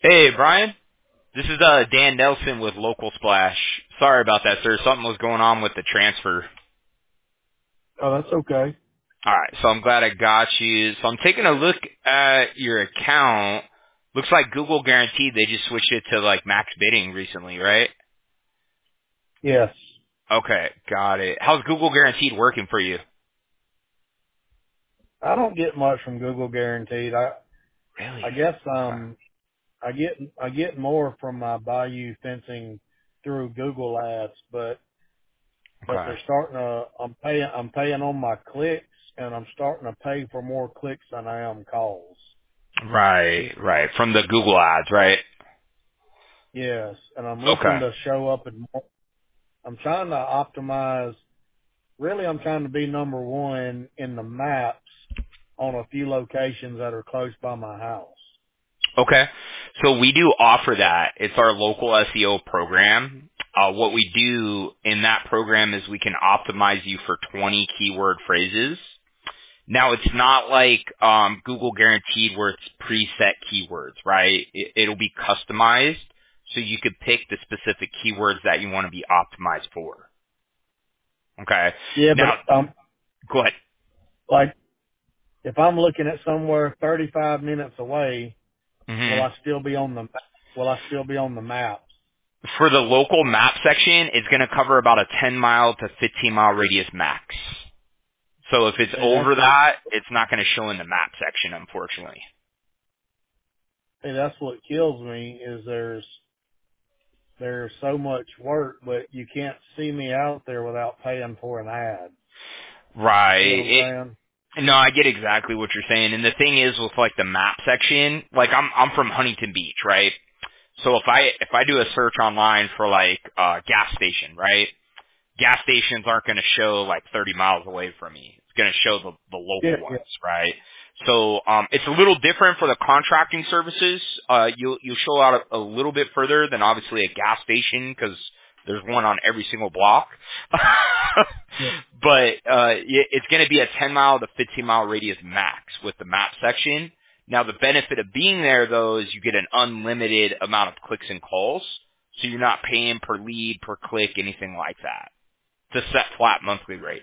Hey, Brian. This is Dan Nelson with Local Splash. Sorry about that, sir. Something was going on with the transfer. Oh, that's okay. All right, so I'm glad I got you. So I'm taking a look at your account. Looks like Google Guaranteed, they just switched it to like max bidding recently, right? Yes. Okay, got it. How's Google Guaranteed working for you? I don't get much from Google Guaranteed. I Really? guess Okay. I get more from my Bayou fencing through Google Ads, but Okay. they're starting to I'm paying on my clicks, and I'm starting to pay for more clicks than I am calls. Right. From the Google ads, right? Yes, and I'm looking Okay. to show up and I'm trying to optimize. Really, I'm trying to be number one in the maps on a few locations that are close by my house. Okay. So we do offer that. It's our local SEO program. What we do in that program is we can optimize you for 20 keyword phrases. Now it's not like Google Guaranteed where it's preset keywords, right? It'll be customized so you could pick the specific keywords that you want to be optimized for. Okay. Yeah, Now, but go ahead. like if I'm looking at somewhere 35 minutes away, will hmm I still be on the will I still be on the maps? For the local map section, it's going to cover about a 10 mile to 15 mile radius max. So if it's Hey, over that, it's not going to show in the map section, unfortunately. that's what kills me is there's so much work, but you can't see me out there without paying for an ad. Right. See what I'm saying? No, I get exactly what you're saying. And the thing is with like the map section, like I'm from Huntington Beach, right? So if I do a search online for like gas station, right? Gas stations aren't going to show like 30 miles away from me. It's going to show the Yeah, local yeah, ones, right? So it's a little different for the contracting services. You'll show out a little bit further than obviously a gas station because there's one on every single block. yeah. But it's going to be a 10 mile to 15 mile radius max with the map section. Now the benefit of being there though is you get an unlimited amount of clicks and calls, so you're not paying per lead, per click, anything like that. It's a set flat monthly rate.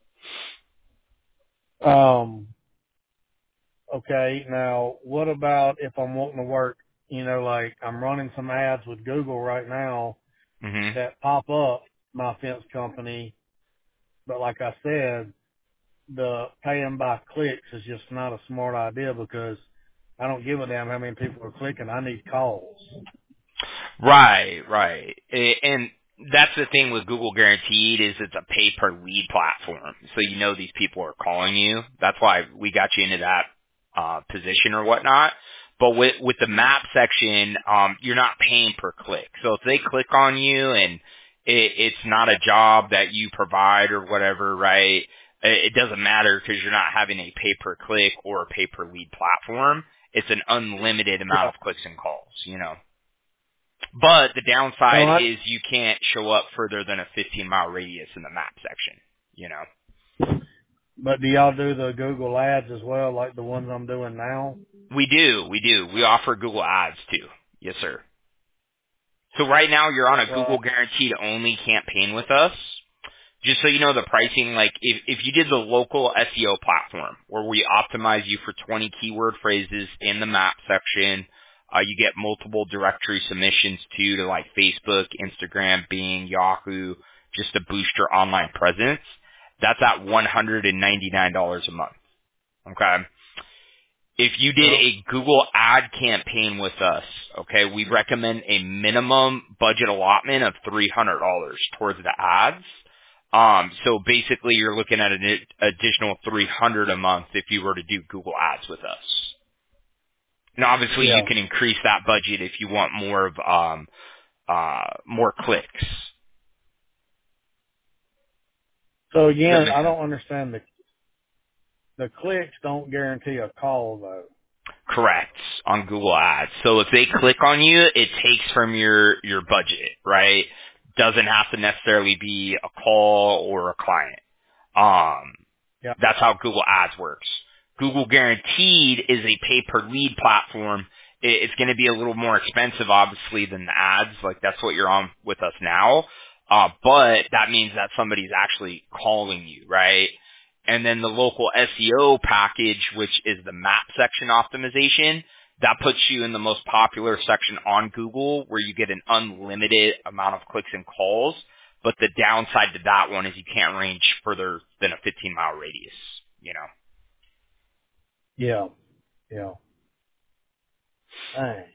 Um. Okay. Now, what about if I'm wanting to work? You know, like I'm running some ads with Google right now hmm that pop up my fence company, but like I said, the paying by clicks is just not a smart idea because I don't give a damn how many people are clicking. I need calls. Right. And that's the thing with Google Guaranteed is it's a pay per lead platform. So you know these people are calling you. That's why we got you into that position or whatnot. But with the map section, you're not paying per click. So if they click on you and it's not a job that you provide or whatever, right? It doesn't matter because you're not having a pay per click or a pay per lead platform. It's an unlimited amount Yeah. of clicks and calls, you know. But the No, downside is you can't show up further than a 15-mile radius in the map section, you know. but do y'all do the Google ads as well, like the ones I'm doing now? We do. We offer Google Ads too. Yes, sir. So right now you're on a Well, Google Guaranteed only campaign with us. Just so you know the pricing, like if you did the local SEO platform where we optimize you for 20 keyword phrases in the map section, you get multiple directory submissions too to like Facebook, Instagram, Bing, Yahoo, just to boost your online presence. That's at $199 a month. Okay. If you did well, a Google ad campaign with us, okay, we recommend a minimum budget allotment of $300 towards the ads. So basically you're looking at an additional 300 a month if you were to do Google ads with us. Now obviously you yeah. can increase that budget if you want more of, more clicks. So Does that again, make I sense? don't understand the clicks don't guarantee a call though. Correct, on Google Ads. So if they click on you, it takes from your budget, right? Doesn't have to necessarily be a call or a client. Um, Yeah. that's how Google Ads works. Google Guaranteed is a pay per lead platform. It's going to be a little more expensive, obviously, than the ads. Like that's what you're on with us now. But that means that somebody's actually calling you, right? And then the local SEO package, which is the map section optimization, that puts you in the most popular section on Google where you get an unlimited amount of clicks and calls. But the downside to that one is you can't range further than a 15-mile radius, you know. Yeah. Yeah. Dang.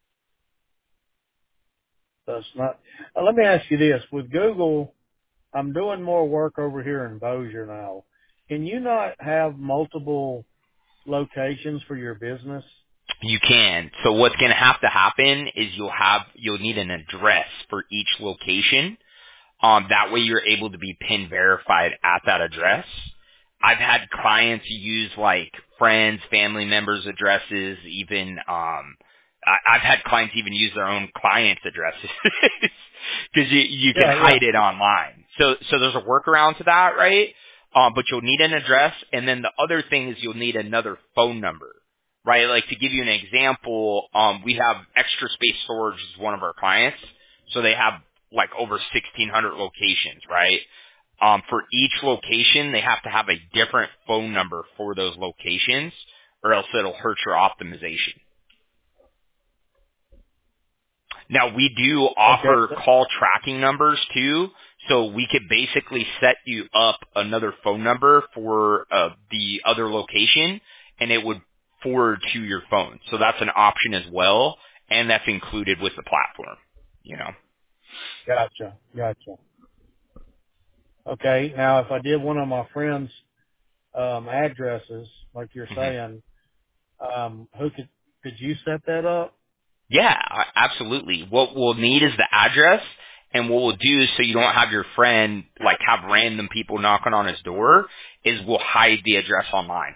That's not. Let me ask you this: with Google, I'm doing more work over here in Bossier now. Can you not have multiple locations for your business? You can. So what's going to have to happen is you'll need an address for each location. That way you're able to be PIN verified at that address. I've had clients use like friends, family members' addresses, even I've had clients even use their own clients' addresses because you can Yeah. Yeah. hide it online. So there's a workaround to that, right? But you'll need an address, and then the other thing is you'll need another phone number, right? Like to give you an example, we have Extra Space Storage is one of our clients, so they have like over 1,600 locations, right? For each location, they have to have a different phone number for those locations, or else it'll hurt your optimization. Now, we do offer Okay. call tracking numbers too, so we could basically set you up another phone number for the other location, and it would forward to your phone. So that's an option as well, and that's included with the platform, you know. Gotcha. Gotcha. Okay. Now, if I did one of my friends' addresses, like you're Mhm. saying, who could you set that up? Yeah, absolutely. What we'll need is the address, and what we'll do so you don't have your friend like have random people knocking on his door is we'll hide the address online.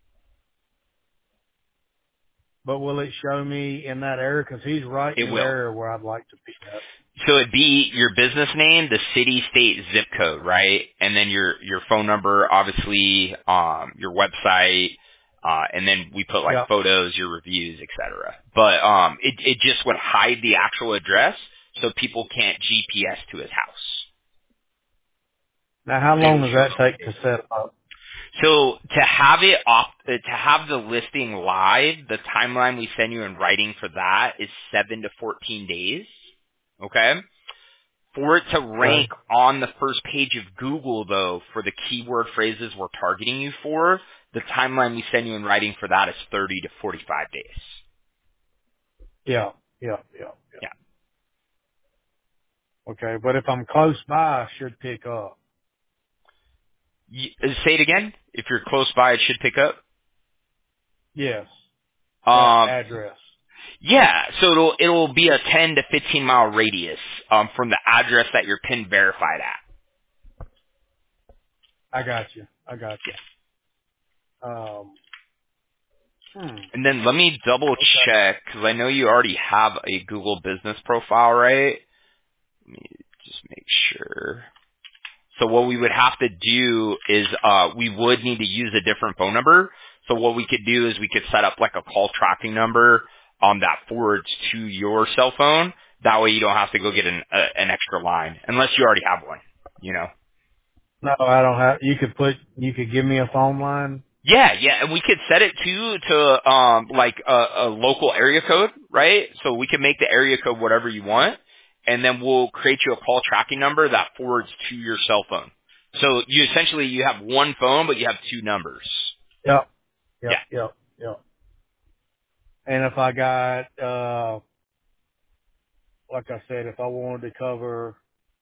But will it show me in that area? Because he's right in It the will. area where I'd like to be at. So it'd be your business name, the city, state, zip code, right? And then your phone number, obviously, your website, and then we put like Yeah. photos, your reviews, etc. But it just would hide the actual address so people can't GPS to his house. Now, how But it long would does show that up. take to set up? So to have it off, to have the listing live, the timeline we send you in writing for that is 7 to 14 days. Okay. For it to rank Okay. on the first page of Google, though, for the keyword phrases we're targeting you for, the timeline we send you in writing for that is 30 to 45 days. Yeah. Yeah. Yeah. Yeah. Yeah. Okay. But if I'm close by, I should pick up. Say it again. If you're close by, it should pick up. Yes. That Um, address. yeah, so it'll be a 10 to 15 mile radius from the address that you're PIN verified at. I got you. I got Yeah. you. Um, hmm. And then let me double Okay. check because I know you already have a Google business profile, right? Let me just make sure. So what we would have to do is we would need to use a different phone number. So what we could do is we could set up like a call tracking number that forwards to your cell phone. That way you don't have to go get an extra line unless you already have one, you know. No, I don't have, you could give me a phone line? Yeah, yeah, and we could set it to like a local area code, right? So we can make the area code whatever you want, and then we'll create you a call tracking number that forwards to your cell phone. So you essentially you have one phone, but you have two numbers. Yep. Yeah. Yep. Yep. Yep. And if I got, like I said, if I wanted to cover,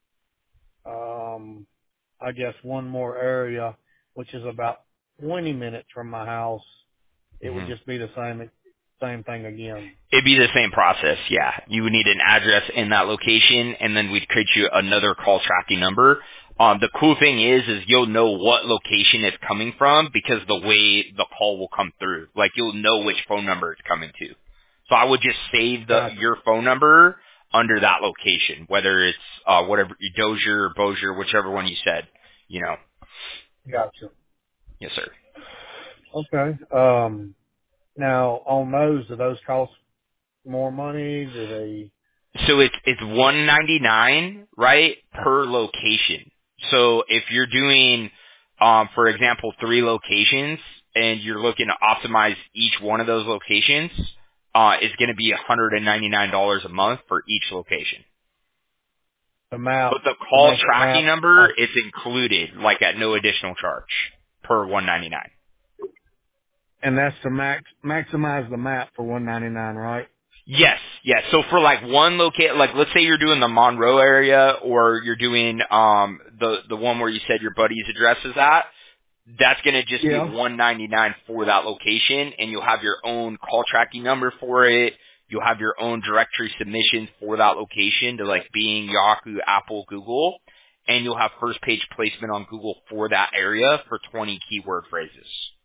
I guess one more area, which is about 20 minutes from my house, it would hmm just be the same thing again. It'd be the same process, yeah. You would need an address in that location, and then we'd create you another call tracking number. The cool thing is you'll know what location it's coming from because the way the call will come through. Like you'll know which phone number it's coming to. So I would just save Gotcha. your phone number under that location, whether it's whatever Dozier or Bossier, whichever one you said. You know. Gotcha. Yes, sir. Okay. Now on those, do those cost? more money? Do they? So it's $199, right, per location. So if you're doing, for example, 3 locations and you're looking to optimize each one of those locations, it's going to be $199 a month for each location. The map But the to call make it tracking map, number is included, like at no additional charge per 199. and that's to maximize the map for 199, right? Yes, yes. So for like one locate, like let's say you're doing the Monroe area, or you're doing the one where you said your buddy's address is at. That's going to just be Yeah, $199 for that location, and you'll have your own call tracking number for it. You'll have your own directory submissions for that location to like Bing, Yahoo, Apple, Google, and you'll have first page placement on Google for that area for 20 keyword phrases.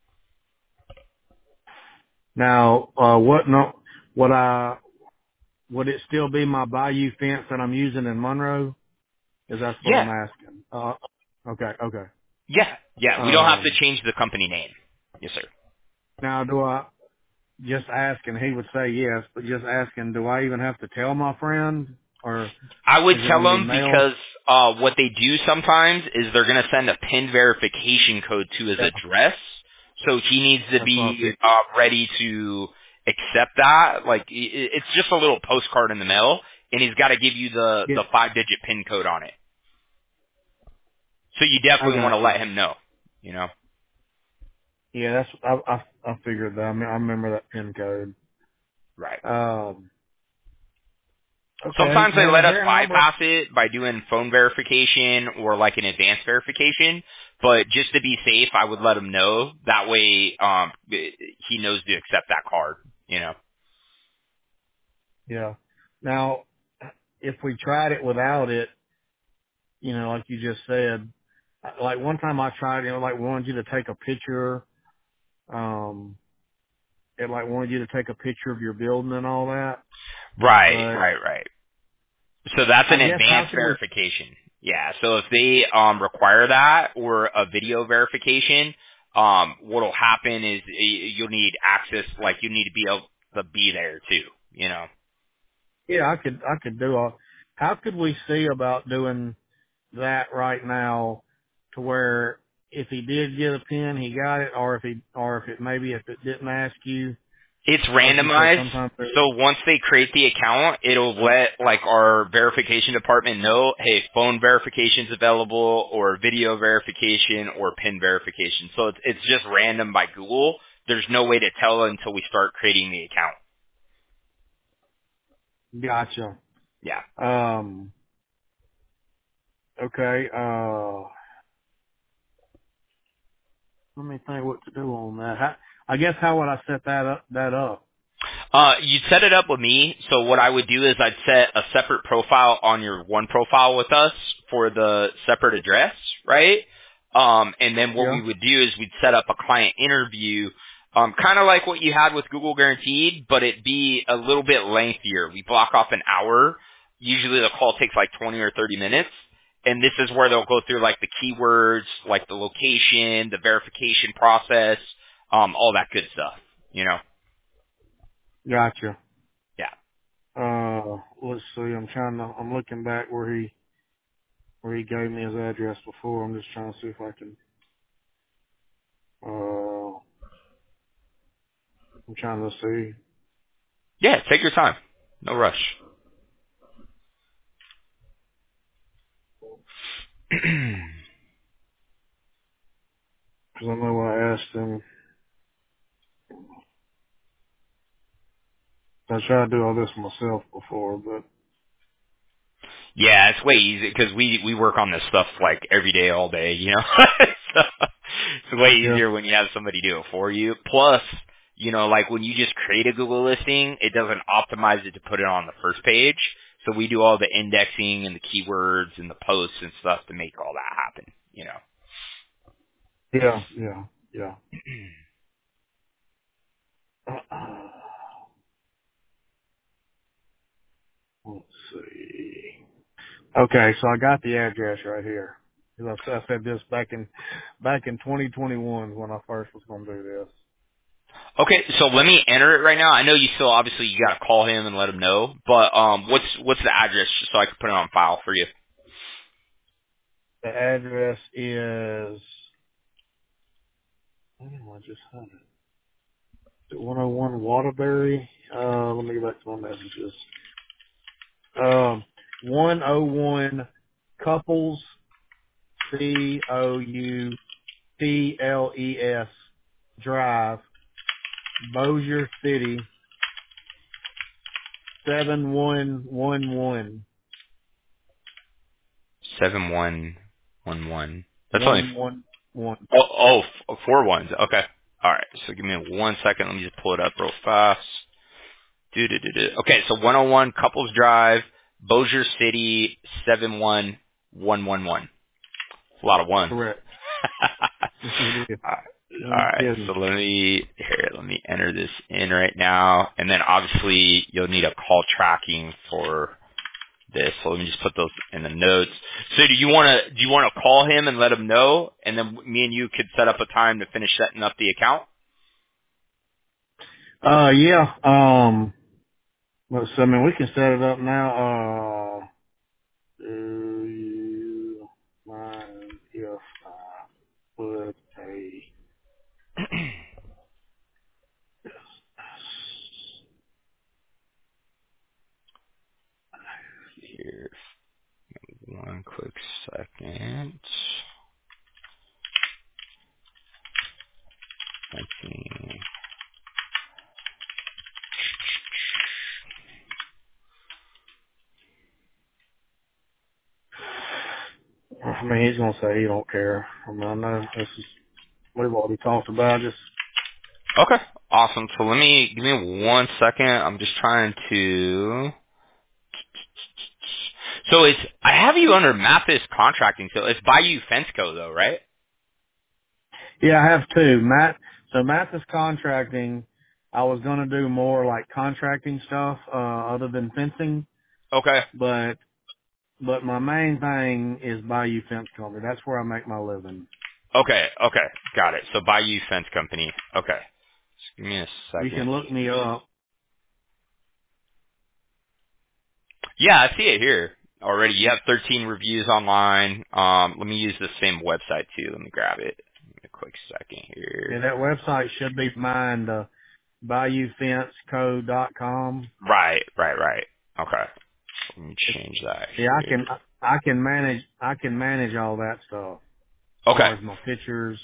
now, what no, what I would it still be my Bayou fence that I'm using in Monroe? Is that's what Yeah, I'm asking? Okay, okay. yeah, yeah. We don't have to Um, change the company name. Yes, sir. now do I just asking? He would say yes, but just asking, do I even have to tell my friend, or I would is it tell going to be them mailed? because what they do sometimes is they're going to send a PIN verification code to his Yeah, address, so he needs to that's what I be figured. ready to accept that. Like it's just a little postcard in the mail, and he's got to give you the Yeah, 5-digit PIN code on it. So you I definitely want got to you. let him know. You know, Yeah, that's I figured that. I remember that pin code. right? Okay. Sometimes they Now, let is us there a number? bypass it by doing phone verification or like an advanced verification. But just to be safe, I would let him know. That way, he knows to accept that card. You know. Yeah. Now, if we tried it without it, like you just said, like one time I tried, like wanted you to take a picture. Um, it like wanted you to take a picture of your building and all that. Right, But right, right. So that's I an guess how advanced could we? verification. Yeah. So if they require that or a video verification, what'll happen is you'll need access. Like you need to be able to be there too. You know. Yeah, I could do all. How could we see about doing that right now, to where if he did get a pin, he got it, or if it maybe if it didn't ask you, It's like you said, randomized. sometimes they're, So once they create the account, it'll let like our verification department know, hey, phone verification's available or video verification or PIN verification. So it's just random by Google. There's no way to tell until we start creating the account. gotcha. Yeah. Um, okay. Let me think what to do on that. I guess how would I set that up? You'd set it up with me. So what I would do is I'd set a separate profile on your one profile with us for the separate address, right? And then what Yeah. we would do is we'd set up a client interview, kind of like what you had with Google Guaranteed, but it'd be a little bit lengthier. We block off an hour. Usually the call takes like 20 or 30 minutes. And this is where they'll go through like the keywords, like the location, the verification process, all that good stuff, you know? Gotcha. Yeah. Let's see. I'm looking back where he gave me his address before. I'm just trying to see if I can. I'm trying to see. Yeah, take your time. No rush. Cause I know I asked him. I tried to do all this myself before, but Yeah, it's way easy because we work on this stuff like every day, all day. You know, so it's way yeah, easier when you have somebody do it for you. Plus, you know, like when you just create a Google listing, it doesn't optimize it to put it on the first page. So we do all the indexing and the keywords and the posts and stuff to make all that happen. You know. yeah. Let's see. Okay, so I got the address right here. 'Cause I said this back in 2021 when I first was going to do this. Okay, so let me enter it right now. I know you still obviously you gotta call him and let him know, but what's the address just so I can put it on file for you? The address is, I just had it. 101 Waterbury. Let me go back to my messages. 101 Couples, Couples Drive, Bossier City, 7111. 7111. That's only 111. four ones. Okay. All right. So give me 1 second. Let me just pull it up real fast. Okay, so 101 Couples Drive, Bossier City, 71111. A lot of ones. Correct. It is. All No right, kidding. so let me enter this in right now, and then obviously you'll need a call tracking for this. So let me just put those in the notes. So do you want to call him and let him know, and then me and you could set up a time to finish setting up the account? Yeah. I mean, we can set it up now. Do you mind if I put a Here, one quick second. 19. I mean, he's gonna say he don't care. I mean, I know this is we've already talked about. Just Okay, awesome. So give me 1 second. I'm just trying to. So I have you under Mathis Contracting. So it's Bayou Fenceco though, right? yeah, I have two. Matt is contracting. I was gonna do more like contracting stuff, other than fencing, Okay. but my main thing is Bayou Fence Company. That's where I make my living. Okay. Okay. Got it. So Bayou Fence Company. Okay. Just give me a You second. can look me up. Yeah, I see it here already. You have 13 reviews online. Let me use the same website too. Let me grab it. Give me a quick second here. Yeah, that website should be mine, BayouFenceCo.com. Right. Okay. Let me change that Yeah, here. I can manage all that stuff as Okay. far as my pictures.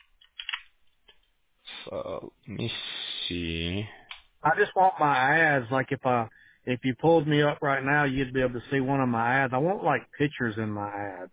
So let me see. I just want my ads, like if you pulled me up right now, you'd be able to see one of my ads. I want like pictures in my ads.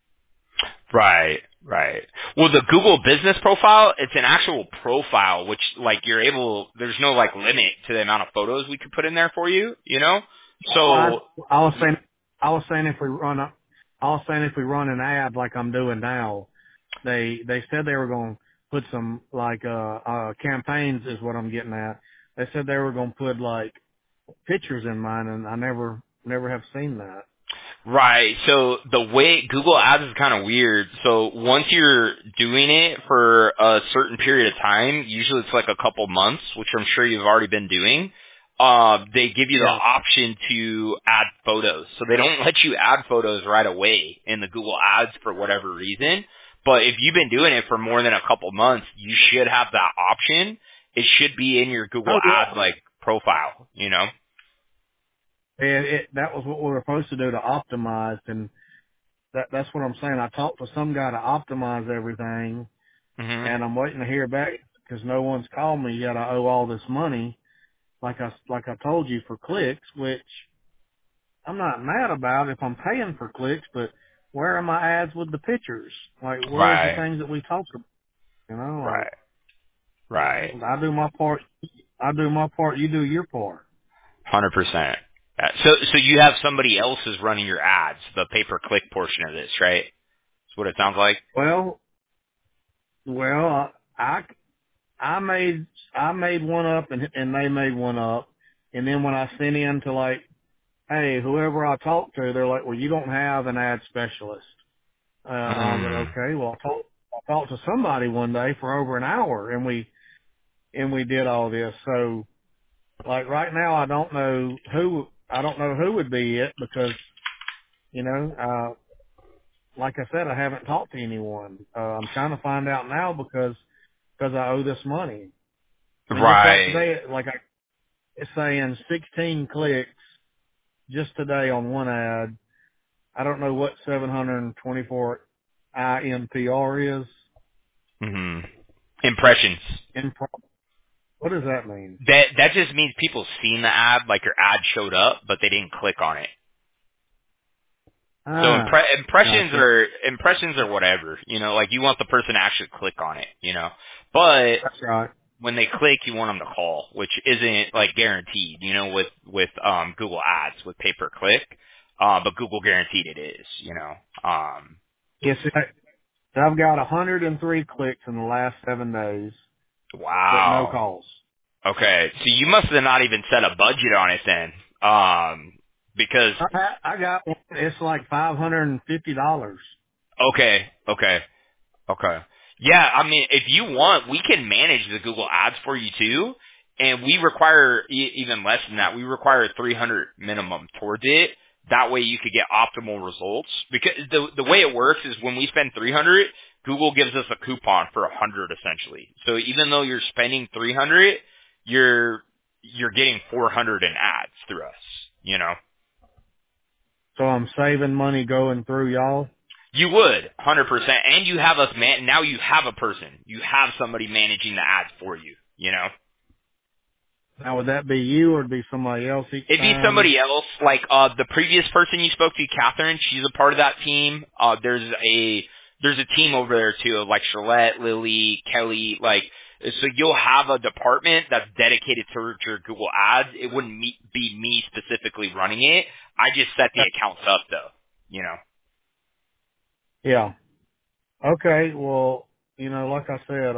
Right. Well, the Google business profile, it's an actual profile, which like there's no like limit to the amount of photos we could put in there for you, you know? I, So, I was saying, I was saying I was saying if we run an ad like I'm doing now, they said they were going to put some like, campaigns is what I'm getting at. They said they were going to put like pictures in mine and I never have seen that. right. So the way Google Ads is kind of weird. So once you're doing it for a certain period of time, usually it's like a couple months, which I'm sure you've already been doing. They give you the Yeah. option to add photos. So they don't let you add photos right away in the Google Ads for whatever reason. But if you've been doing it for more than a couple months, you should have that option. It should be in your Google Oh yeah. Ads like profile, you know? And that was what we were supposed to do to optimize, and that's what I'm saying. I talked to some guy to optimize everything, Mhm. and I'm waiting to hear back because no one's called me yet. I owe all this money, like I told you, for clicks, which I'm not mad about if I'm paying for clicks, but where are my ads with the pictures? Like, where's the Right. things that we talked about? You know, Right. Right. like I do my part, you do your part. 100%. So you have somebody else is running your ads, the pay-per-click portion of this, right? That's what it sounds like. Well, I I made one up and they made one up, and then when I sent in to like, hey, whoever I talked to, they're like, well, you don't have an ad specialist. I was like, Mm. okay, well, I talked to somebody one day for over an hour, and and we did all this. So like right now, I don't know who would be it because, you know, like I said, I haven't talked to anyone. I'm trying to find out now because I owe this money. I mean, just like Right. today, it's saying 16 clicks just today on one ad. I don't know what 724 IMPR is. hmm Impressions. What does that mean? That just means people seen the ad, like your ad showed up, but they didn't click on it. So Ah, gotcha. impressions are whatever, you know, like you want the person to actually click on it, you know. But That's right. when they click, you want them to call, which isn't like guaranteed, you know, with Google Ads with pay per click. But Google guaranteed it is, you know. Yes, I've got 103 clicks in the last 7 days, but no Wow. calls. Okay, so you must have not even set a budget on it then, because I got one. It's like $550. okay. Okay. Yeah, I mean, if you want, we can manage the Google Ads for you too, and we require even less than that. We require 300 minimum towards it. That way, you could get optimal results. Because the way it works is when we spend 300, Google gives us a coupon for 100 essentially. So even though you're spending 300, you're getting 400 in ads through us. You know. So I'm saving money going through y'all. You would, 100%. And you have us now you have a person. You have somebody managing the ads for you, you know? Now, would that be you or would it be somebody else each It'd be time? somebody else, like, the previous person you spoke to, Catherine, she's a part of that team. There's a team over there too, of like Charlotte, Lily, Kelly, like, so you'll have a department that's dedicated to your Google ads. It wouldn't be me specifically running it. I just set the accounts up though, you know? Yeah. Okay. Well, you know, like I said,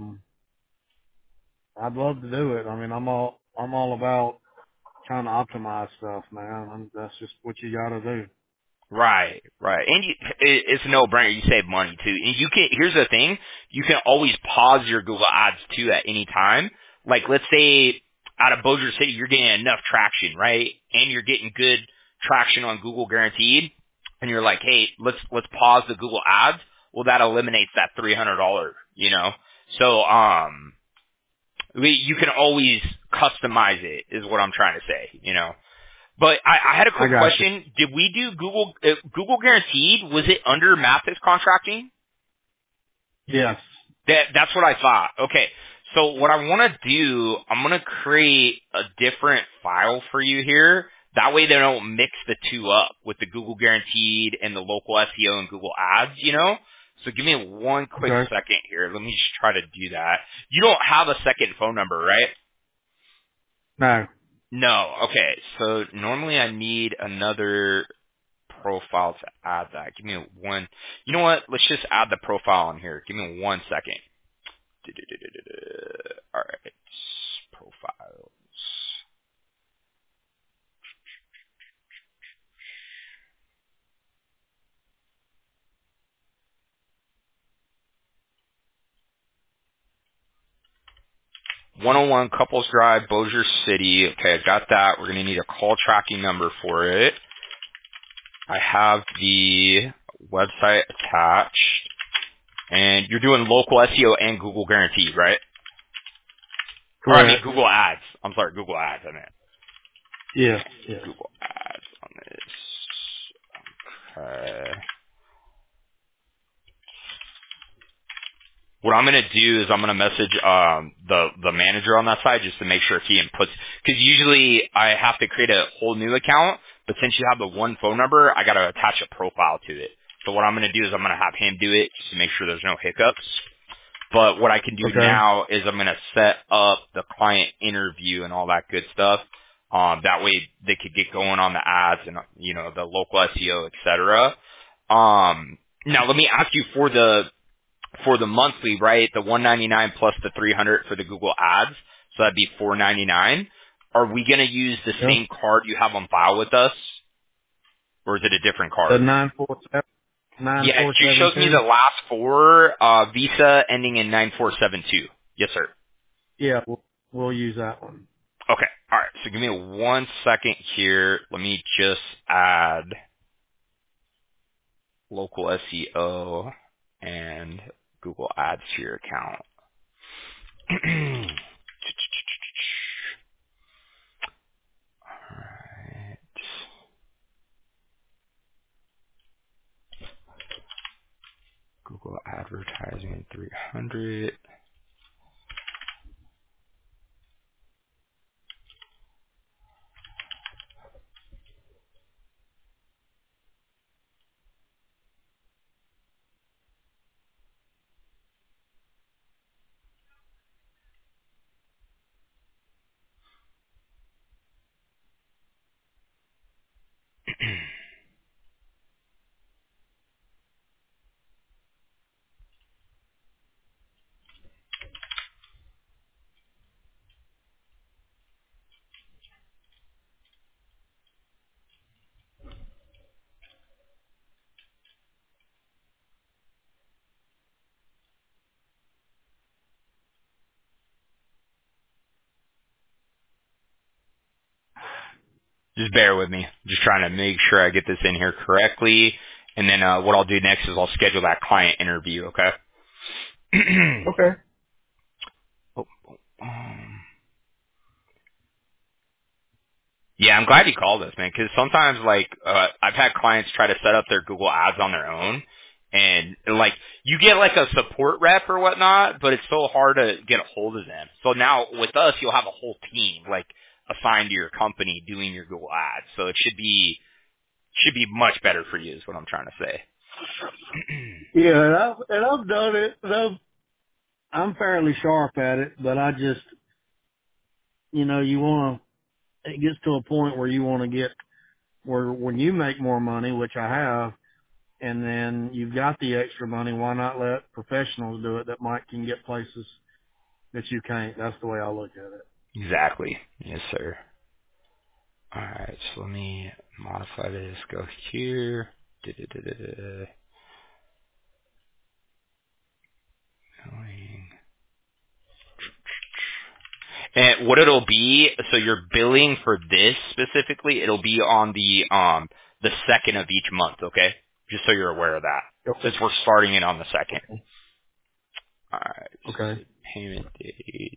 I'd love to do it. I mean, I'm all about trying to optimize stuff, man. That's just what you got to do. Right, right. And it's a no-brainer. You save money too. And here's the thing, you can always pause your Google ads too at any time. Like let's say out of Bossier City, you're getting enough traction, right? And you're getting good traction on Google Guaranteed. And you're like, hey, let's pause the Google ads. Well, that eliminates that $300, you know? So, you can always customize it is what I'm trying to say, you know? But I had a I quick got you. question. Did we do Google Guaranteed? Was it under Mathis Contracting? Yes. That's what I thought. Okay. So what I want to do, I'm going to create a different file for you here. That way they don't mix the two up with the Google Guaranteed and the local SEO and Google Ads, you know? So give me one quick Okay. second here. Let me just try to do that. You don't have a second phone number, right? No. No. Okay. So normally I need another profile to add that. Give me one. You know what? Let's just add the profile on here. Give me 1 second. All right. Profiles. "101 Couples Drive, Bossier City." Okay, I got that. We're going to need a call tracking number for it. I have the website attached. And you're doing local SEO and Google Guaranteed, right? Or I mean Correct. Google Ads. I'm sorry, Google Ads, I meant. Yes. Yes. Google Ads on this. Okay. What I'm gonna do is I'm gonna message the manager on that side just to make sure he inputs, because usually I have to create a whole new account, but since you have the one phone number, I gotta attach a profile to it. So what I'm gonna do is I'm gonna have him do it just to make sure there's no hiccups. But what I can do Okay. now is I'm gonna set up the client interview and all that good stuff. That way they could get going on the ads and the local SEO, etc. Now let me ask you for the monthly, right? The 199 plus the 300 for the Google Ads, so that'd be 499. Are we going to use the Yeah. same card you have on file with us, or is it a different The card? 947 Yeah, it shows me 9472. the last four Visa ending in 9472. Yes, sir. Yeah, we'll use that one. Okay. All right. So give me 1 second here. Let me just add local SEO and Google Ads to your account. All right. Google advertising 300. Just bear with me. Just trying to make sure I get this in here correctly. And then what I'll do next is I'll schedule that client interview, okay? Okay. Oh, yeah, I'm glad you called us, man, because sometimes, like, I've had clients try to set up their Google Ads on their own, and, like, you get, like, a support rep or whatnot, but it's so hard to get a hold of them. So now, with us, you'll have a whole team, like, assigned to your company doing your Google Ads. So it should be much better for you is what I'm trying to say. Yeah, and I've done it. And I'm fairly sharp at it, but I just, you want to. It gets to a point where you want to get where when you make more money, which I have, and then you've got the extra money. Why not let professionals do it that can get places that you can't? That's the way I look at it. Exactly. Yes, sir. All right, so let me modify this. Go here. Da-da-da-da-da. Billing. And what it'll be, so your billing for this specifically, it'll be on the second of each month, okay? Just so you're aware of that. Okay. Since we're starting it on the second. All right, Okay. so payment dates.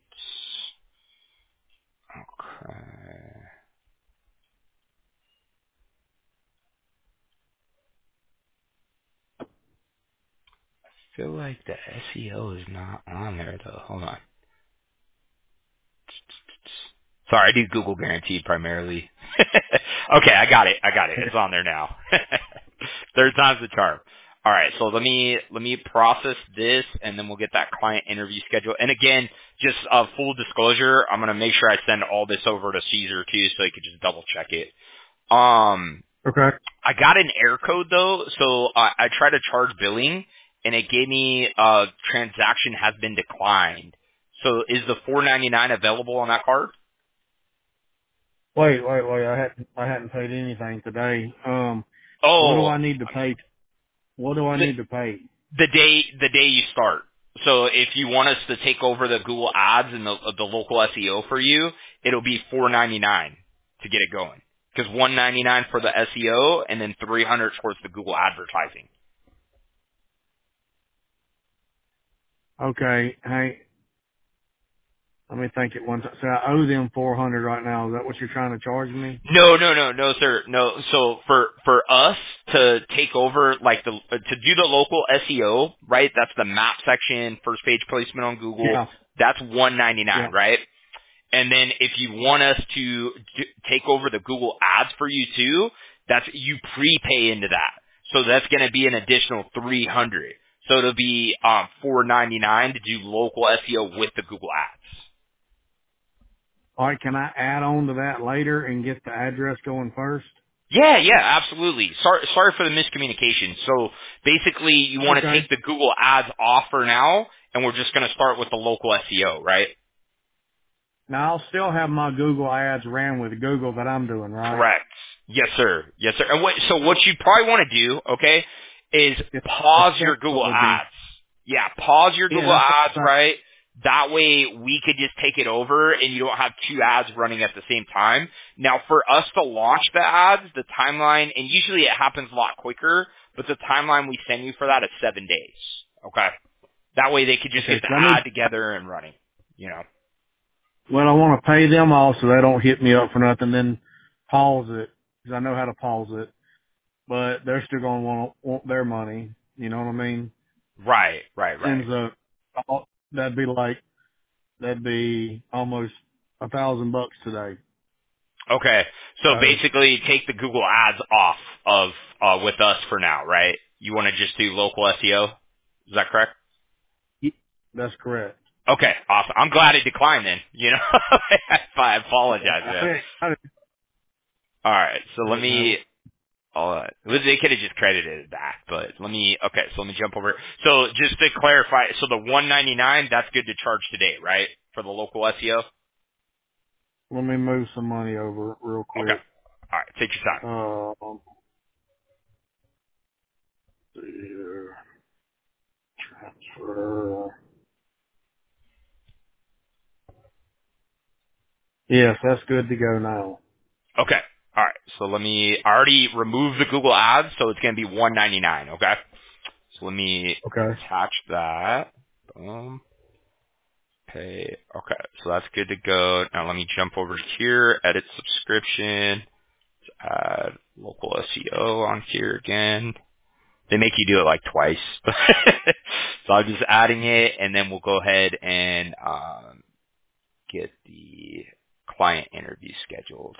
Okay. I feel like the SEO is not on there though. Hold on. Sorry, I do Google Guaranteed primarily. Okay, I got it. It's on there now. Third time's the charm. All right, so let me process this, and then we'll get that client interview scheduled. And again, just full disclosure, I'm gonna make sure I send all this over to Caesar too, so you could just double check it. Okay. I got an error code though, so I tried to charge billing, and it gave me transaction has been declined. So is the $4.99 available on that card? Wait. I hadn't paid anything today. What do Oh, I need to pay? What do I the, need to pay? the day you start. So if you want us to take over the Google Ads and the local SEO for you, it'll be $4.99 to get it going. Because $1.99 for the SEO and then $300 towards the Google advertising. Okay. Hey, let me think it one time. So I owe them 400 right now. Is that what you're trying to charge me? No, sir. No. So for us to take over, like to do the local SEO, right? That's the map section, first page placement on Google. Yeah. That's $1.99, Yeah. right? And then if you want us to take over the Google Ads for you too, that's you prepay into that. So that's going to be an additional $300. So it'll be $4.99 to do local SEO with the Google Ads. All right. Can I add on to that later and get the address going first? Yeah, absolutely. Sorry for the miscommunication. So basically, you want to Okay. take the Google Ads off for now, and we're just going to start with the local SEO, right? Now I'll still have my Google ads ran with Google that I'm doing, right? Correct. Yes, sir. Yes, sir. And so what you probably want to do, okay, is If the pause your step Google would be, Ads. Yeah, pause your yeah, Google that's Ads, what right? That way we could just take it over and you don't have two ads running at the same time. Now for us to launch the ads, the timeline, and usually it happens a lot quicker, but the timeline we send you for that is 7 days. Okay. That way they could just Okay, get the 'cause ad together and running, you know. well, I want to pay them off so they don't hit me up for nothing, then pause it, because I know how to pause it, but they're still going to want their money. You know what I mean? Right, right, right. Ends up, that'd be almost $1,000 today. Okay. So So basically take the Google ads off of, with us for now, right? You want to just do local SEO? Is that correct? that's correct. Okay, awesome. I'm glad it declined then. You know, I apologize, man. All right, so let Didn't me. know. They could have just credited it back, but let me. Okay, so let me jump over. So just to clarify, so the 199, that's good to charge today, right, for the local SEO? Let me move some money over real Okay. quick. All right, take your time. Here, transfer. Yes, that's good to go now. Okay. All right. So let me. I already removed the Google ads, so it's going to be 199. Okay. So let me Okay. attach that. Boom. Pay. Okay. So that's good to go. Now let me jump over here. Edit subscription. Add local SEO on here again. They make you do it like twice. So I'm just adding it, and then we'll go ahead and get the client interview scheduled.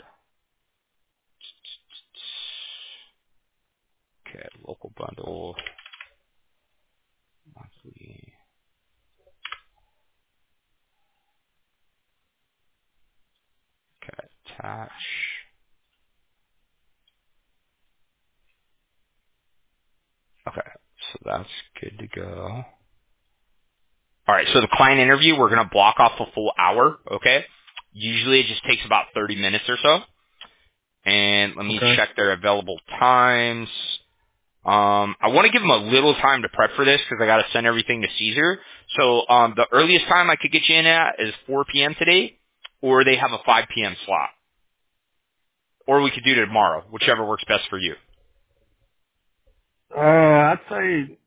Okay, local bundle, monthly. Okay, attach. Okay, so that's good to go. All right, so the client interview, we're going to block off a full hour, okay? Usually it just takes about 30 minutes or so. And let me Okay. check their available times. I want to give them a little time to prep for this because I got to send everything to Caesar. So the earliest time I could get you in at is 4 p.m. today, or they have a 5 p.m. slot. Or we could do it tomorrow, whichever works best for you. I'd say,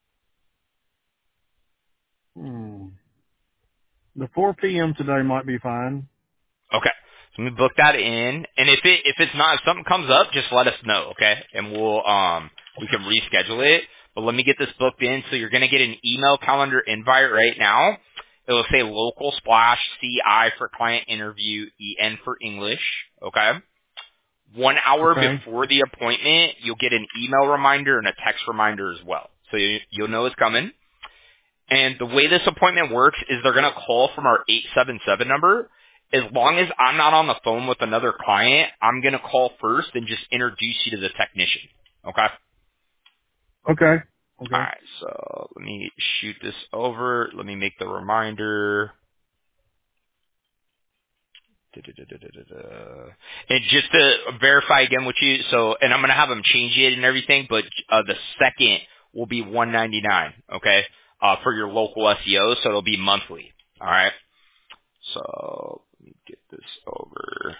the 4 p.m. today might be fine. Okay. So let me book that in. And if it's not, if something comes up, just let us know, okay? And we can reschedule it. But let me get this booked in. So you're going to get an email calendar invite right now. It'll say local splash CI for client interview, EN for English, okay? 1 hour Okay. before the appointment, you'll get an email reminder and a text reminder as well. So you'll know it's coming. And the way this appointment works is they're going to call from our 877 number. As long as I'm not on the phone with another client, I'm going to call first and just introduce you to the technician. Okay? Okay. All Okay. right. So let me shoot this over. Let me make the reminder. Da-da-da-da-da-da. And just to verify again with you, so, and I'm going to have them change it and everything, but the second will be 199, okay, for your local SEO, so it'll be monthly. All right? So let me get this over.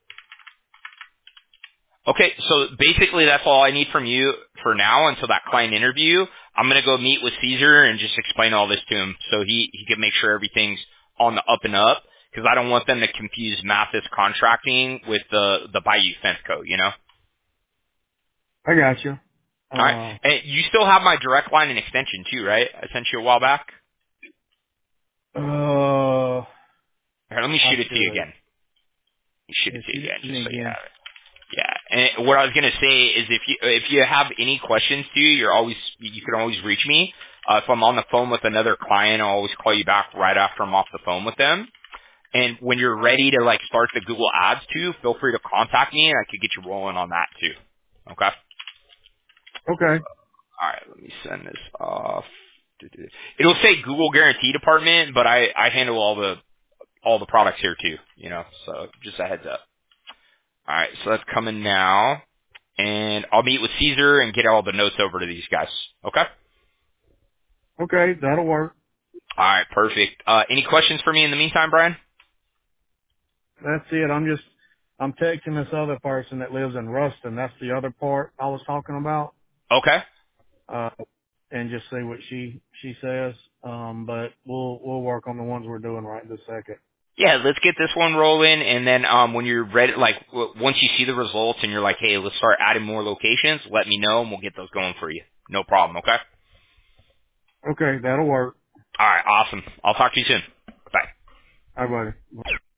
Okay, so basically that's all I need from you for now until that client interview. I'm going to go meet with Caesar and just explain all this to him so he can make sure everything's on the up and up because I don't want them to confuse Mathis contracting with the Bayou Fence Co., you know? I got you. All right. And you still have my direct line and extension too, right? I sent you a while back. Here, let me I shoot it to you should. again. Shoot it Yeah, to you shoot it again to just me so you again. have it. Yeah, and what I was gonna say is if you have any questions too, you can always reach me. If I'm on the phone with another client, I'll always call you back right after I'm off the phone with them. And when you're ready to like start the Google Ads too, feel free to contact me and I could get you rolling on that too. Okay. Okay. All right, let me send this off. It'll say Google Guarantee Department, but I handle all the products here too. You know, so just a heads up. All right, so that's coming now. And I'll meet with Caesar and get all the notes over to these guys. Okay? Okay. That'll work. All right, perfect. Any questions for me in the meantime, Brian? That's it. I'm texting this other person that lives in Ruston. That's the other part I was talking about. Okay. Uh, and just see what she says. But we'll work on the ones we're doing right this second. Yeah, let's get this one rolling, and then when you're ready, like once you see the results and you're like, hey, let's start adding more locations, let me know, and we'll get those going for you. No problem, okay? Okay, that'll work. All right, awesome. I'll talk to you soon. Bye. All right, buddy.